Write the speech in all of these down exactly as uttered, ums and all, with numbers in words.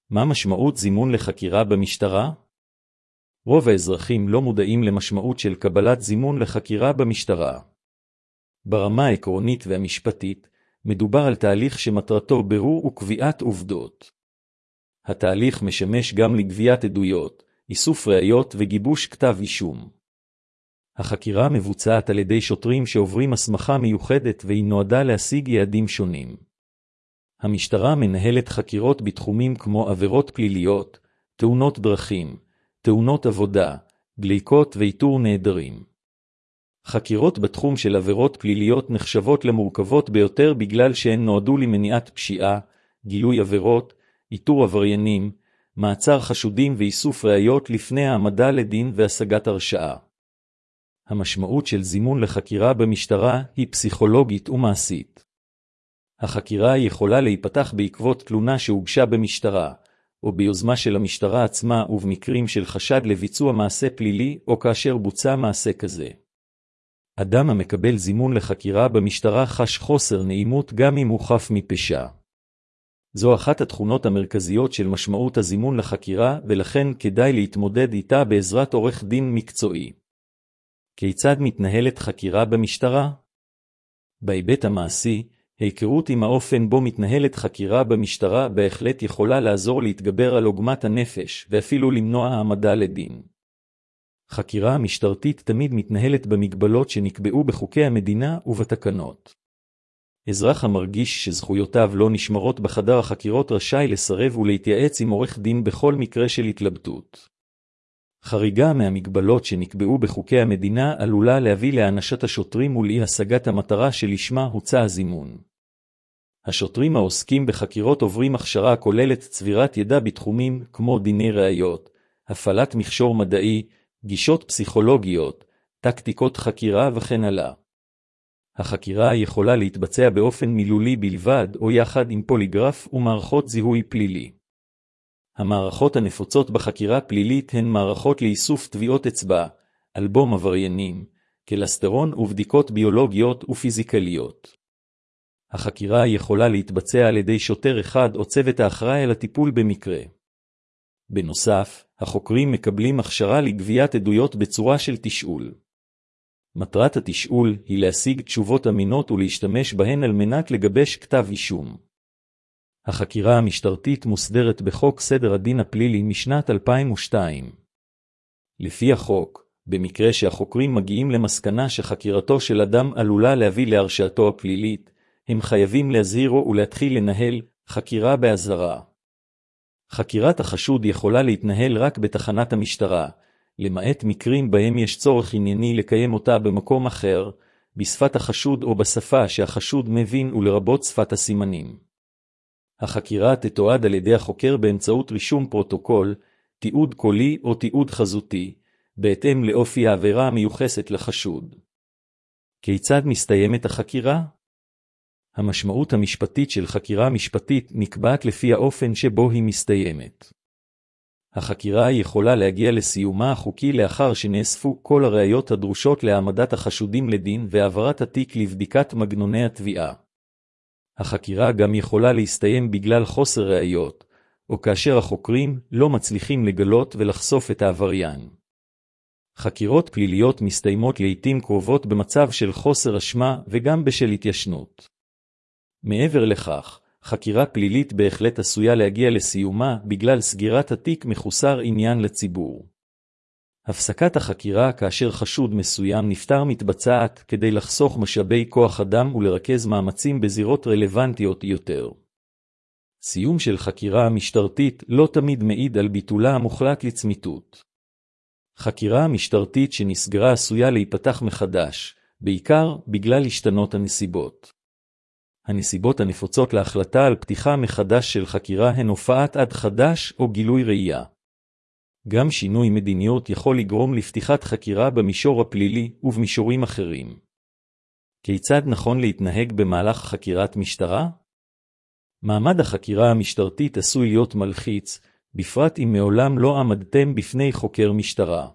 מה משמעות זימון לחקירה במשטרה? רוב האזרחים לא מודעים למשמעות של קבלת זימון לחקירה במשטרה. ברמה העקרונית והמשפטית, מדובר על תהליך שמטרתו בירור וקביעת עובדות. התהליך משמש גם לגביית עדויות, איסוף ראיות וגיבוש כתב אישום. החקירה מבוצעת על ידי שוטרים שעוברים הסמכה מיוחדת והיא נועדה להשיג יעדים שונים. המשטרה מנהלת חקירות בתחומים כמו עבירות פליליות, תאונות דרכים, תאונות עבודה, דליקות ואיתור נעדרים. חקירות בתחום של עבירות פליליות נחשבות למורכבות ביותר בגלל שהן נועדו למניעת פשיעה, גילוי עבירות, איתור עבריינים, מעצר חשודים ואיסוף ראיות לפני העמדה לדין והשגת הרשעה. המשמעות של זימון לחקירה במשטרה היא פסיכולוגית ומעשית. החקירה יכולה להיפתח בעקבות תלונה שהוגשה במשטרה, או ביוזמה של המשטרה עצמה ובמקרים של חשד לביצוע מעשה פלילי או כאשר בוצע מעשה כזה. אדם המקבל זימון לחקירה במשטרה חש חוסר נעימות גם אם הוא חף מפשע. זו אחת התכונות המרכזיות של משמעות הזימון לחקירה ולכן כדאי להתמודד איתה בעזרת עורך דין מקצועי. כיצד מתנהלת חקירה במשטרה? בהיבט המעשי, ההיכרות עם האופן בו מתנהלת חקירה במשטרה בהחלט יכולה לעזור להתגבר על עוגמת הנפש ואפילו למנוע העמדה לדין. חקירה המשטרתית תמיד מתנהלת במגבלות שנקבעו בחוקי המדינה ובתקנות. אזרח המרגיש שזכויותיו לא נשמרות בחדר החקירות רשאי לסרב ולהתייעץ עם עורך דין בכל מקרה של התלבטות. חריגה מהמגבלות שנקבעו בחוקי המדינה עלולה להביא להענשת השוטרים ולאי השגת המטרה שלשמה הוצע הזימון. השוטרים העוסקים בחקירות עוברים הכשרה הכוללת צבירת ידע בתחומים כמו דיני ראיות, הפעלת מכשור מדעי, גישות פסיכולוגיות, טקטיקות חקירה וכן הלאה. החקירה יכולה להתבצע באופן מילולי בלבד או יחד עם פוליגרף ומערכות זיהוי פלילי. המערכות הנפוצות בחקירה פלילית הן מערכות לאיסוף טביעות אצבע, אלבום עבריינים, קלסטרון ובדיקות ביולוגיות ופיזיקליות. החקירה יכולה להתבצע על ידי שוטר אחד או צוות האחראי על הטיפול במקרה. בנוסף, החוקרים מקבלים הכשרה לגביית עדויות בצורה של תשאול. מטרת התשאול היא להשיג תשובות אמינות ולהשתמש בהן על מנת לגבש כתב אישום. החקירה המשטרתית מוסדרת בחוק סדר הדין הפלילי משנת אלפיים ושתיים. לפי החוק, במקרה שהחוקרים מגיעים למסקנה שחקירתו של אדם עלולה להביא להרשעתו הפלילית, הם חייבים להזהירו ולהתחיל לנהל חקירה באזהרה. חקירת החשוד יכולה להתנהל רק בתחנת המשטרה, למעט מקרים בהם יש צורך ענייני לקיים אותה במקום אחר, בשפת החשוד או בשפה שהחשוד מבין ולרבות שפת הסימנים. החקירה תתועד על ידי החוקר באמצעות רישום פרוטוקול, תיעוד קולי או תיעוד חזותי, בהתאם לאופי העבירה המיוחסת לחשוד. כיצד מסתיימת החקירה? המשמעות המשפטית של חקירה משפטית נקבעת לפי האופן שבו היא מסתיימת. החקירה יכולה להגיע לסיומה החוקי לאחר שנאספו כל הראיות הדרושות להעמדת החשודים לדין והעברת התיק לבדיקת מגנוני התביעה. החקירה גם יכולה להסתיים בגלל חוסר ראיות, או כאשר החוקרים לא מצליחים לגלות ולחשוף את העבריין. חקירות פליליות מסתיימות לעתים קרובות במצב של חוסר אשמה וגם בשל התיישנות. מעבר לכך, חקירה פלילית בהחלט עשויה להגיע לסיומה בגלל סגירת התיק מחוסר עניין לציבור. הפסקת החקירה כאשר חשוד מסוים נפטר מתבצעת כדי לחסוך משאבי כוח אדם ולרכז מאמצים בזירות רלוונטיות יותר. סיום של חקירה משטרתית לא תמיד מעיד על ביטולה המוחלט לצמיתות. חקירה משטרתית שנסגרה עשויה להיפתח מחדש, בעיקר בגלל השתנות הנסיבות. הנסיבות הנפוצות להחלטה על פתיחה מחדש של חקירה הן הופעת עד חדש או גילוי ראייה. גם שינוי מדיניות יכול לגרום לפתיחת חקירה במישור הפלילי ובמישורים אחרים. כיצד נכון להתנהג במהלך חקירת משטרה? מעמד החקירה המשטרתית עשוי להיות מלחיץ, בפרט אם מעולם לא עמדתם בפני חוקר משטרה.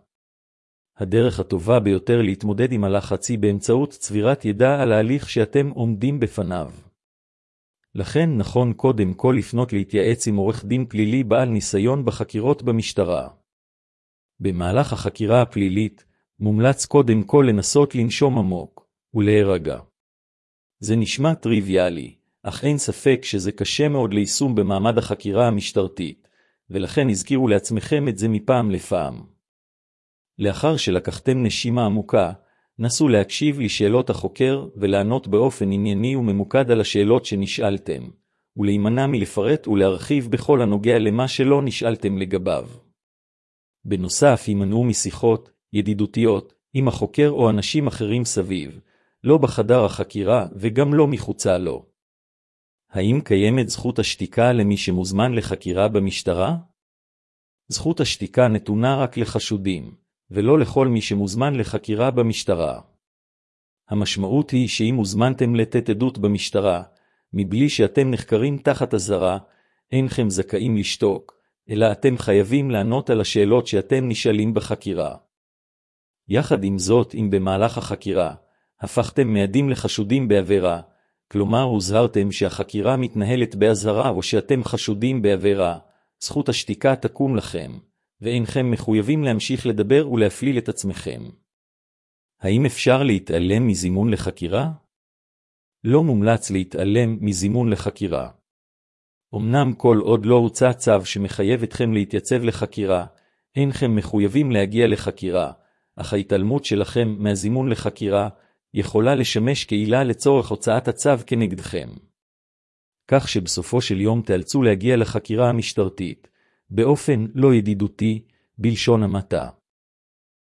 הדרך הטובה ביותר להתמודד עם הלחץ היא באמצעות צבירת ידע על ההליך שאתם עומדים בפניו. לכן נכון קודם כל לפנות להתייעץ עם עורך דין פלילי בעל ניסיון בחקירות במשטרה. במהלך החקירה הפלילית, מומלץ קודם כל לנסות לנשום עמוק ולהירגע. זה נשמע טריוויאלי, אך אין ספק שזה קשה מאוד ליישום במעמד החקירה המשטרתית, ולכן הזכירו לעצמכם את זה מפעם לפעם. לאחר שלקחתם נשימה עמוקה, נסו להקשיב לשאלות החוקר ולענות באופן ענייני וממוקד על השאלות שנשאלתם, ולהימנע מלפרט ולהרחיב בכל הנוגע למה שלא נשאלתם לגביו. בנוסף, הימנעו משיחות ידידותיות עם החוקר או אנשים אחרים סביב, לא בחדר החקירה וגם לא מחוצה לו. האם קיימת זכות השתיקה למי שמוזמן לחקירה במשטרה? זכות השתיקה נתונה רק לחשודים, ולא לכל מי שמוזמן לחקירה במשטרה. המשמעות היא שאם הוזמנתם לתת עדות במשטרה, מבלי שאתם נחקרים תחת אזהרה, אינכם זכאים לשתוק, אלא אתם חייבים לענות על השאלות שאתם נשאלים בחקירה. יחד עם זאת, אם במהלך החקירה הפכתם מעדים לחשודים בעבירה, כלומר הוזהרתם שהחקירה מתנהלת באזהרה או שאתם חשודים בעבירה, זכות השתיקה תקום לכם, ואינכם מחויבים להמשיך לדבר ולהפליל את עצמכם. האם אפשר להתעלם מזימון לחקירה? לא מומלץ להתעלם מזימון לחקירה. אמנם כל עוד לא הוצא צו שמחייב אתכם להתייצב לחקירה, אינכם מחויבים להגיע לחקירה, אך ההתעלמות שלכם מהזימון לחקירה יכולה לשמש כעילה לצורך הוצאת הצו כנגדכם. כך שבסופו של יום תאלצו להגיע לחקירה המשטרתית, באופן לא ידידותי, בלשון המעטה.